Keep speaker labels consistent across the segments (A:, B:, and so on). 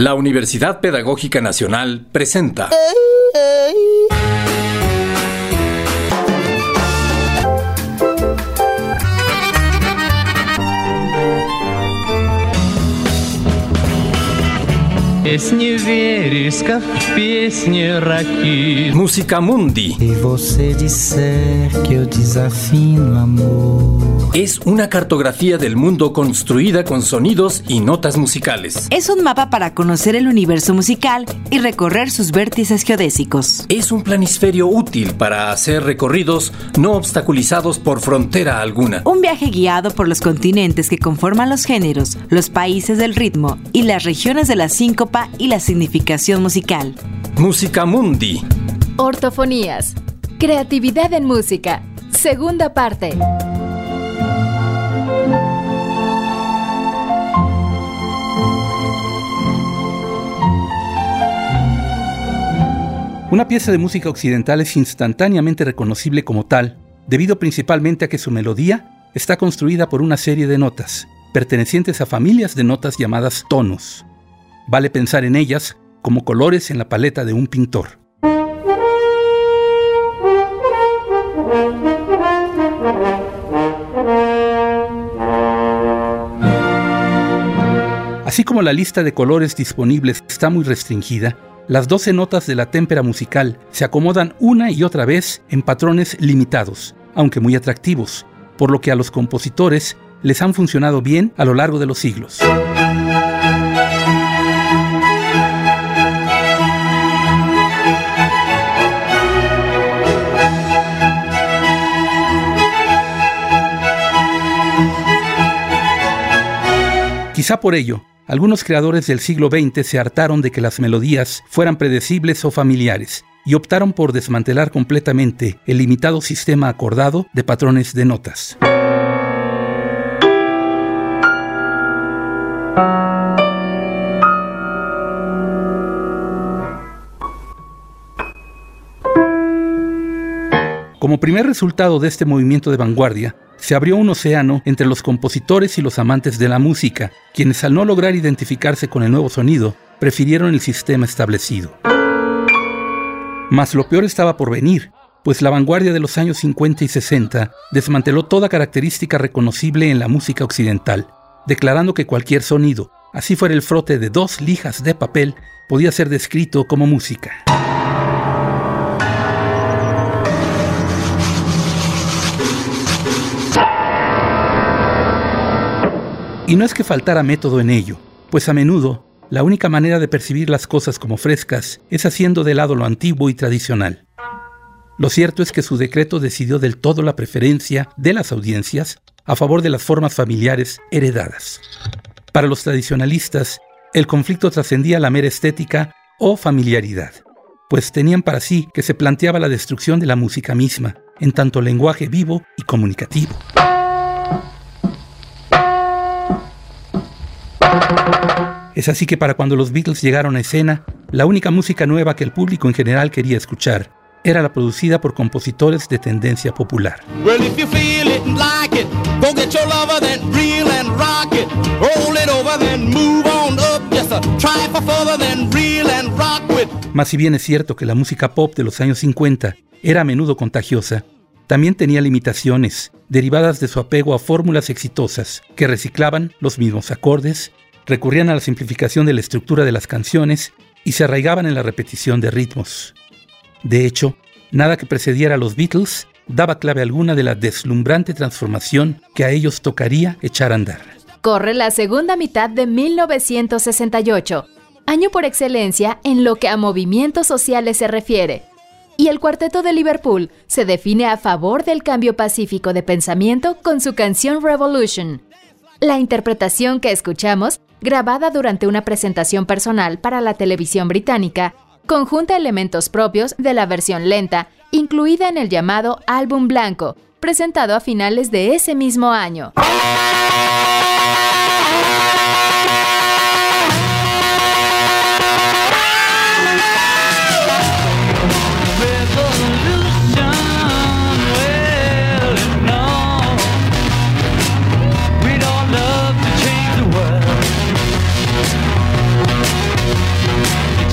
A: La Universidad Pedagógica Nacional presenta
B: Песни вереск, песни раки.
A: Música Mundi.
C: E você disser que eu desafino amor.
A: Es una cartografía del mundo construida con sonidos y notas musicales.
D: Es un mapa para conocer el universo musical y recorrer sus vértices geodésicos.
A: Es un planisferio útil para hacer recorridos no obstaculizados por frontera alguna.
D: Un viaje guiado por los continentes que conforman los géneros, los países del ritmo y las regiones de la síncopa y la significación musical.
A: Música Mundi.
E: Ortofonías. Creatividad en música. Segunda parte.
F: Una pieza de música occidental es instantáneamente reconocible como tal, debido principalmente a que su melodía está construida por una serie de notas, pertenecientes a familias de notas llamadas tonos. Vale pensar en ellas como colores en la paleta de un pintor. Así como la lista de colores disponibles está muy restringida, las 12 notas de la témpera musical se acomodan una y otra vez en patrones limitados, aunque muy atractivos, por lo que a los compositores les han funcionado bien a lo largo de los siglos. Quizá por ello, algunos creadores del siglo XX se hartaron de que las melodías fueran predecibles o familiares y optaron por desmantelar completamente el limitado sistema acordado de patrones de notas. Como primer resultado de este movimiento de vanguardia, se abrió un océano entre los compositores y los amantes de la música, quienes al no lograr identificarse con el nuevo sonido, prefirieron el sistema establecido. Mas lo peor estaba por venir, pues la vanguardia de los años 50 y 60 desmanteló toda característica reconocible en la música occidental, declarando que cualquier sonido, así fuera el frote de 2 lijas de papel, podía ser descrito como música. Y no es que faltara método en ello, pues a menudo la única manera de percibir las cosas como frescas es haciendo de lado lo antiguo y tradicional. Lo cierto es que su decreto decidió del todo la preferencia de las audiencias a favor de las formas familiares heredadas. Para los tradicionalistas, el conflicto trascendía la mera estética o familiaridad, pues tenían para sí que se planteaba la destrucción de la música misma, en tanto lenguaje vivo y comunicativo. Es así que para cuando los Beatles llegaron a escena, la única música nueva que el público en general quería escuchar era la producida por compositores de tendencia popular. Mas si bien es cierto que la música pop de los años 50 era a menudo contagiosa, también tenía limitaciones derivadas de su apego a fórmulas exitosas que reciclaban los mismos acordes, recurrían a la simplificación de la estructura de las canciones y se arraigaban en la repetición de ritmos. De hecho, nada que precediera a los Beatles daba clave alguna de la deslumbrante transformación que a ellos tocaría echar a andar.
E: Corre la segunda mitad de 1968, año por excelencia en lo que a movimientos sociales se refiere. Y el Cuarteto de Liverpool se define a favor del cambio pacífico de pensamiento con su canción Revolution. La interpretación que escuchamos, grabada durante una presentación personal para la televisión británica, conjunta elementos propios de la versión lenta, incluida en el llamado Álbum Blanco, presentado a finales de ese mismo año.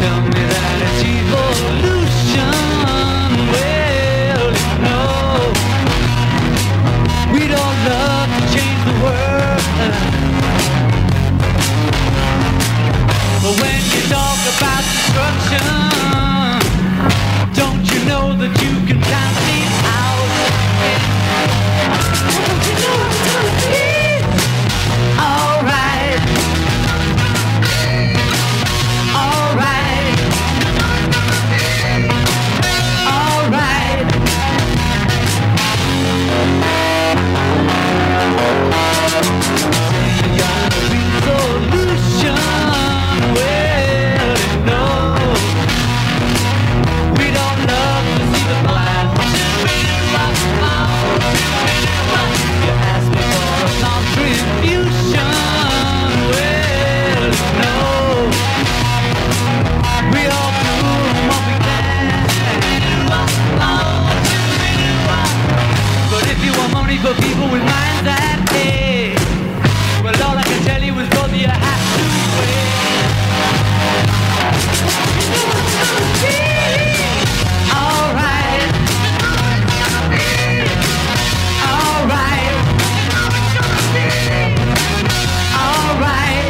B: Tell me that it's evolution. Well, no, we don't love to change the world. But when you talk about destruction, don't you know that you can count me out? Don't you know it's gonna be alright? Alright. Alright. You got a resolution. Well, no, we don't love to see the blind. You ask me for a contribution. Well, no, we all do what we can. But if you want money for people with minds that day, well, all I can tell you is, brother, you have to wait. Alright. Alright. Alright.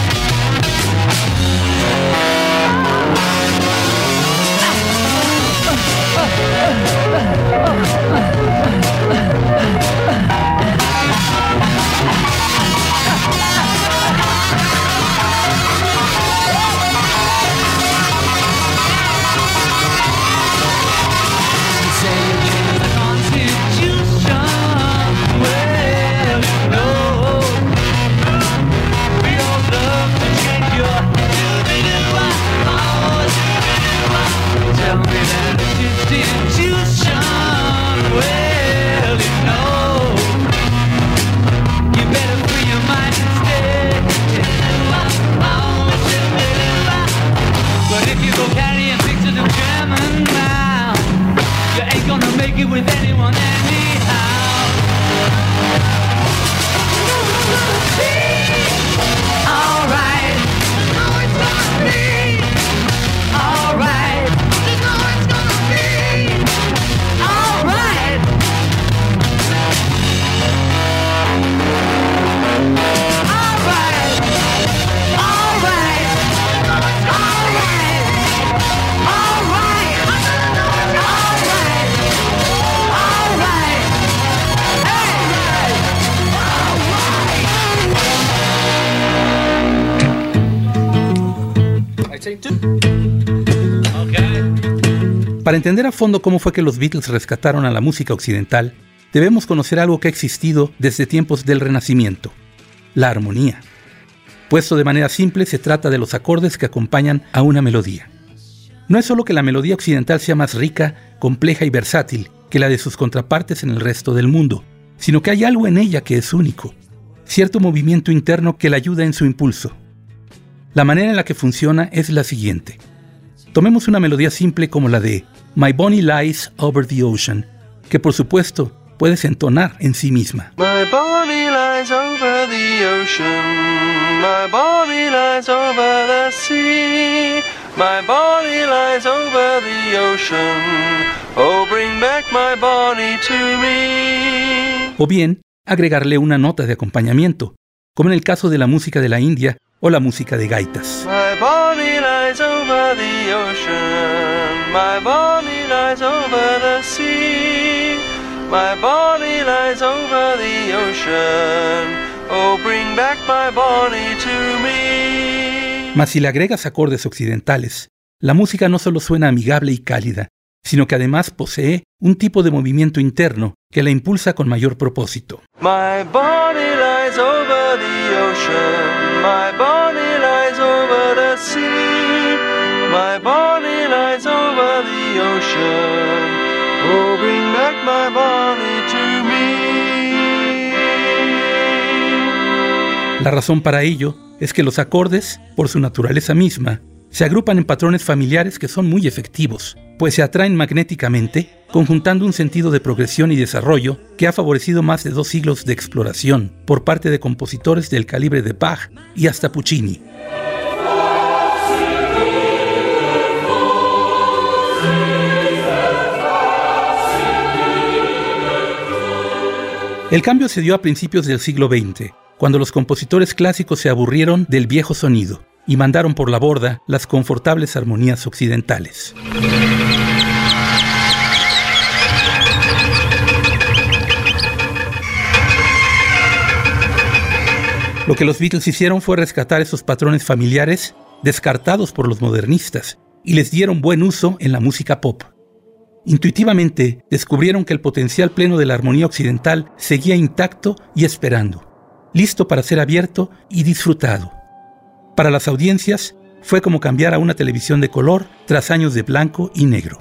B: With anyone anyhow. Alright. Alright. Alright.
F: Para entender a fondo cómo fue que los Beatles rescataron a la música occidental, debemos conocer algo que ha existido desde tiempos del Renacimiento: la armonía. Puesto de manera simple, se trata de los acordes que acompañan a una melodía. No es solo que la melodía occidental sea más rica, compleja y versátil que la de sus contrapartes en el resto del mundo, sino que hay algo en ella que es único, cierto movimiento interno que la ayuda en su impulso. La manera en la que funciona es la siguiente. Tomemos una melodía simple como la de My Bonnie Lies Over the Ocean, que por supuesto puedes entonar en sí misma.
G: My Bonnie lies over the ocean, my Bonnie lies over the sea, my Bonnie lies over the ocean, oh bring back my Bonnie to me.
F: O bien, agregarle una nota de acompañamiento, como en el caso de la música de la India o la música de gaitas.
G: My Bonnie lies over the ocean, my Bonnie lies over the sea, my Bonnie lies over the ocean, oh bring back my Bonnie to me.
F: Mas si le agregas acordes occidentales, la música no solo suena amigable y cálida, sino que además posee un tipo de movimiento interno que la impulsa con mayor propósito.
G: My Bonnie lies over the ocean, my Bonnie lies over the sea, my Bonnie lies over the ocean, oh bring back my Bonnie to me.
F: La razón para ello es que los acordes, por su naturaleza misma, se agrupan en patrones familiares que son muy efectivos, pues se atraen magnéticamente, conjuntando un sentido de progresión y desarrollo que ha favorecido más de 2 siglos de exploración por parte de compositores del calibre de Bach y hasta Puccini. El cambio se dio a principios del siglo XX, cuando los compositores clásicos se aburrieron del viejo sonido y mandaron por la borda las confortables armonías occidentales. Lo que los Beatles hicieron fue rescatar esos patrones familiares descartados por los modernistas y les dieron buen uso en la música pop. Intuitivamente descubrieron que el potencial pleno de la armonía occidental seguía intacto y esperando, listo para ser abierto y disfrutado. Para las audiencias fue como cambiar a una televisión de color tras años de blanco y negro.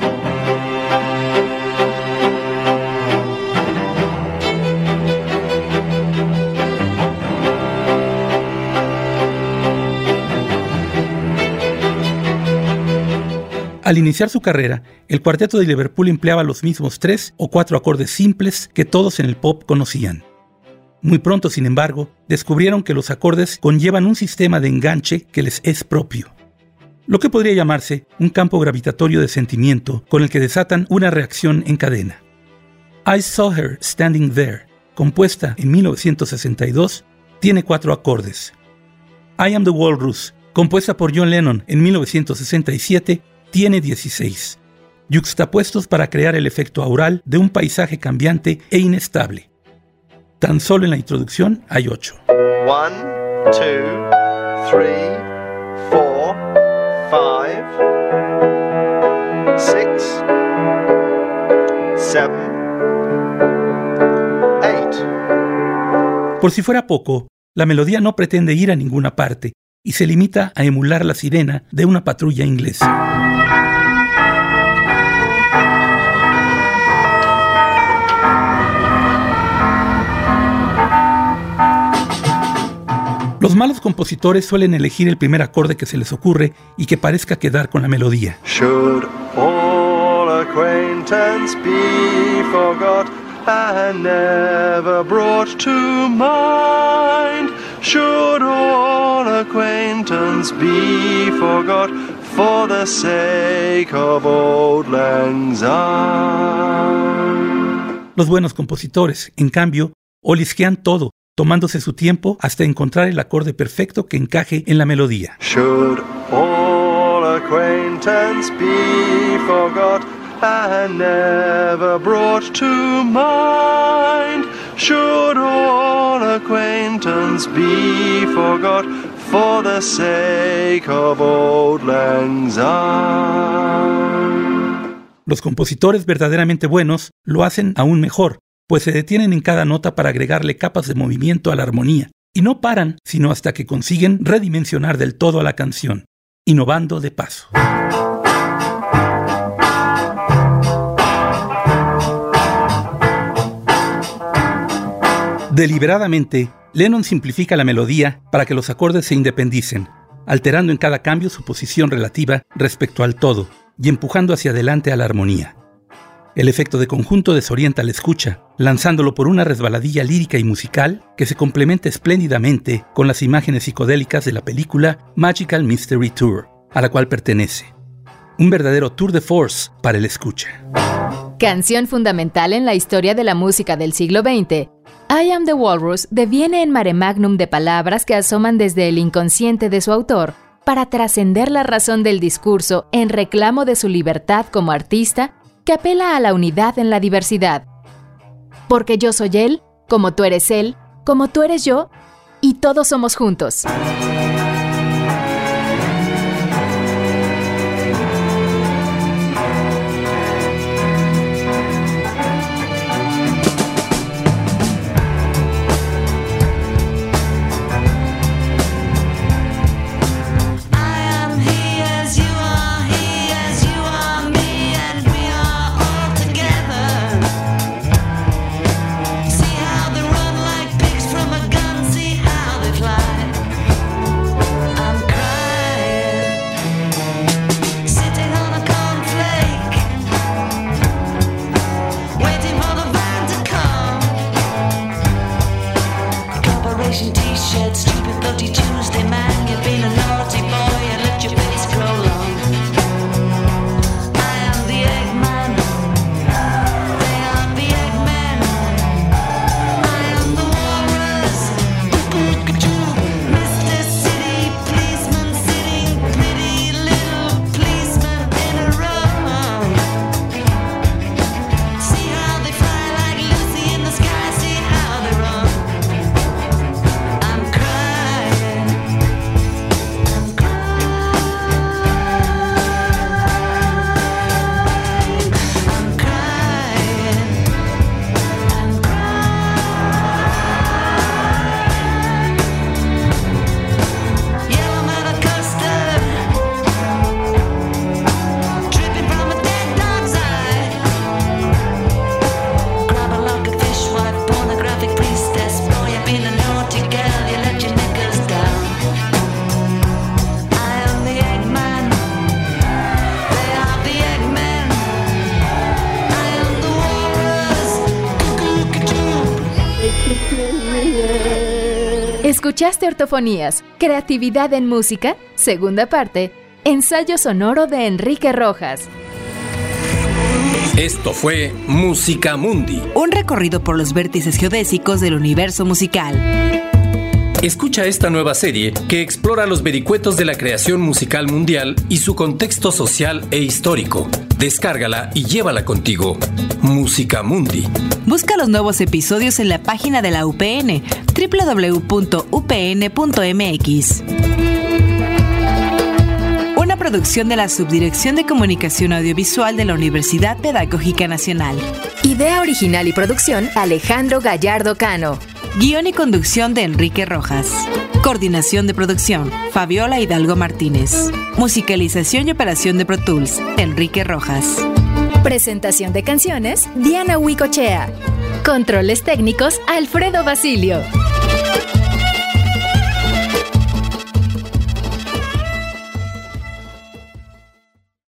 F: Al iniciar su carrera, el cuarteto de Liverpool empleaba los mismos 3 o 4 acordes simples que todos en el pop conocían. Muy pronto, sin embargo, descubrieron que los acordes conllevan un sistema de enganche que les es propio, lo que podría llamarse un campo gravitatorio de sentimiento con el que desatan una reacción en cadena. I Saw Her Standing There, compuesta en 1962, tiene 4 acordes. I Am the Walrus, compuesta por John Lennon en 1967, tiene 16, yuxtapuestos para crear el efecto aural de un paisaje cambiante e inestable. Tan solo en la introducción hay 8.
G: 1, 2, 3, 4, 5, 6, 7, 8.
F: Por si fuera poco, la melodía no pretende ir a ninguna parte y se limita a emular la sirena de una patrulla inglesa. Los malos compositores suelen elegir el primer acorde que se les ocurre y que parezca quedar con la melodía.
G: Should all acquaintance be forgot and never brought to mind? Should all acquaintance be forgot for the sake of auld lang syne?
F: Los buenos compositores, en cambio, olisquean todo, tomándose su tiempo hasta encontrar el acorde perfecto que encaje en la melodía.
G: Should all acquaintance be forgot and never brought to mind? Should all acquaintance be forgot for the sake of auld lang syne?
F: Los compositores verdaderamente buenos lo hacen aún mejor, pues se detienen en cada nota para agregarle capas de movimiento a la armonía, y no paran sino hasta que consiguen redimensionar del todo a la canción, innovando de paso. Deliberadamente, Lennon simplifica la melodía para que los acordes se independicen, alterando en cada cambio su posición relativa respecto al todo y empujando hacia adelante a la armonía. El efecto de conjunto desorienta al escucha, lanzándolo por una resbaladilla lírica y musical que se complementa espléndidamente con las imágenes psicodélicas de la película Magical Mystery Tour, a la cual pertenece. Un verdadero tour de force para el escucha.
E: Canción fundamental en la historia de la música del siglo XX, I Am the Walrus deviene en mare magnum de palabras que asoman desde el inconsciente de su autor para trascender la razón del discurso en reclamo de su libertad como artista, que apela a la unidad en la diversidad. Porque yo soy él, como tú eres él, como tú eres yo, y todos somos juntos. Escuchaste Ortofonías, Creatividad en Música, segunda parte, ensayo sonoro de Enrique Rojas.
A: Esto fue Música Mundi.
D: Un recorrido por los vértices geodésicos del universo musical.
A: Escucha esta nueva serie que explora los vericuetos de la creación musical mundial y su contexto social e histórico. Descárgala y llévala contigo. Música Mundi.
D: Busca los nuevos episodios en la página de la UPN, www.upn.mx. Una producción de la Subdirección de Comunicación Audiovisual de la Universidad Pedagógica Nacional.
E: Idea original y producción, Alejandro Gallardo Cano.
D: Guión y conducción de Enrique Rojas. Coordinación de producción, Fabiola Hidalgo Martínez. Musicalización y operación de Pro Tools, Enrique Rojas.
E: Presentación de canciones, Diana Huicochea. Controles técnicos, Alfredo Basilio.